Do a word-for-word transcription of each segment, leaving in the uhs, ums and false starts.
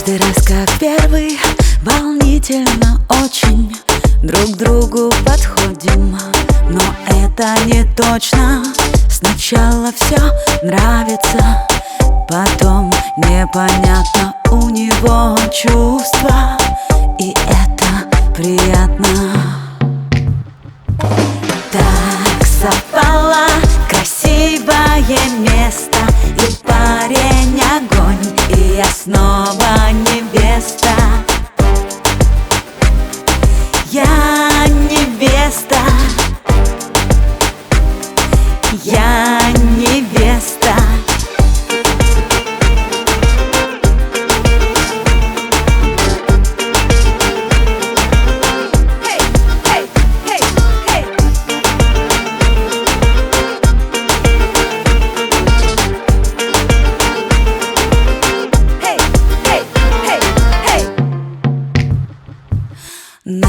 Каждый раз как первый, волнительно очень друг к другу подходим, но это не точно. Сначала все нравится, потом непонятно у него чувства, и это приятно. Так совпало красивое место, и парень огонь, и я снова невеста. Я невеста, я невеста.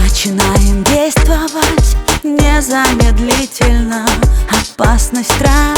Начинаем действовать незамедлительно. Опасность страшна.